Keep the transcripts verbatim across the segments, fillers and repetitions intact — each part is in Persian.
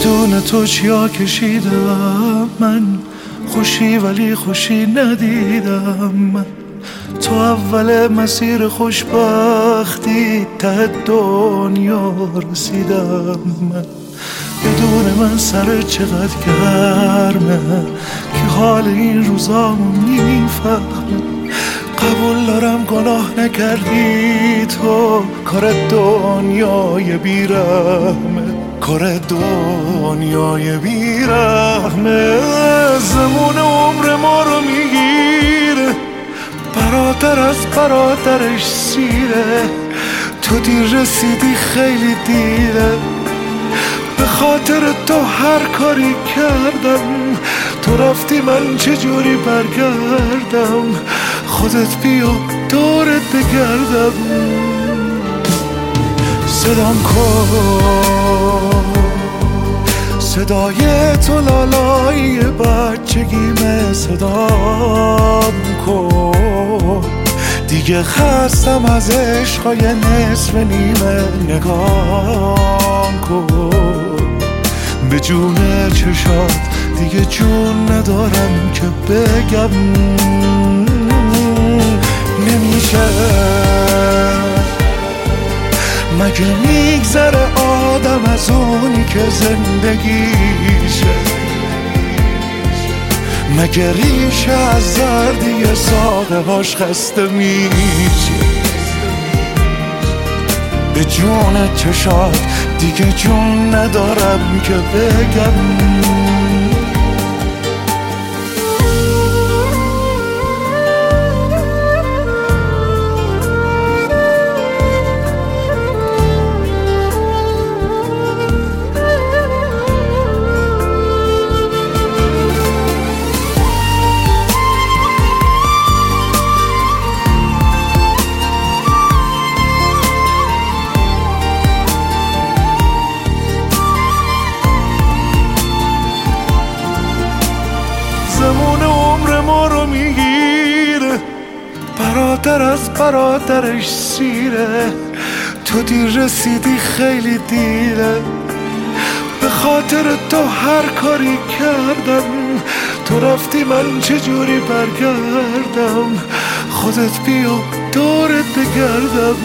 بدون تو چیا کشیدم من، خوشی ولی خوشی ندیدم من. تو اول مسیر خوشبختی ته دنیا رسیدم من. بدون من سر چقدر گرمه که حال این روزامو میفهمه. قبول دارم گناه نکردی تو، کار دنیای بیرحمه، کار دنیای بیرحمه. زمون عمر ما رو میگیره، برادر از برادرش سیره. تو دیر رسیدی خیلی دیره، به خاطر تو هر کاری کردم. تو رفتی من چجوری برگردم، خودت بیا دورت بگردم. صدام کن صدای تو لالای بچگیمه، صدام کن دیگه خستم از عشقای نصف نیمه. نگام کن به جون چشات، دیگه جون ندارم که بگم. نمیشه مگه میگذره آدم از اونی که زندگیشه؟ مگه ریشه از زردی ساقه هاش خسته میشه؟ به جون چشات دیگه جون ندارم که بگم. زمان عمر ما رو میگیره، برادر از برادرش سیره. تو دیر رسیدی خیلی دیره، به خاطر تو هر کاری کردم. تو رفتی من چجوری برگردم، خودت بیا دورت بگردم.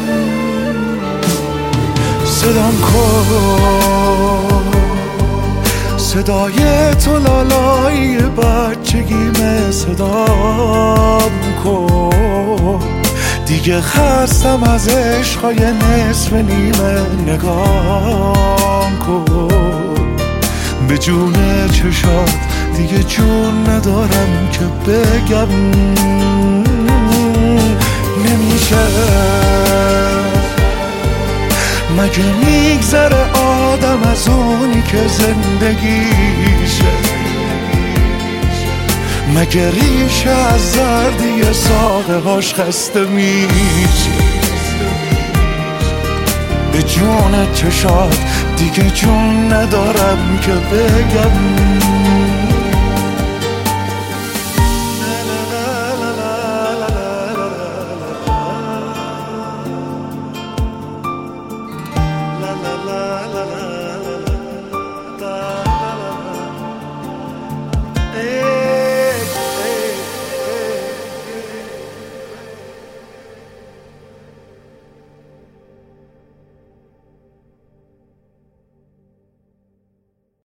صدام کن صدای تو لالای بچگیمه، صدام کن دیگه خستم از عشقای نصف نیمه. نگام کن به جون چشات، دیگه جون ندارم که بگم. نمیشه مگه میگذره آدم از اونی که زندگیشه؟ مگه ریشه از زردی ساقه هاش خسته میشه؟ به جون چشات دیگه جون ندارم که بگم. La la la la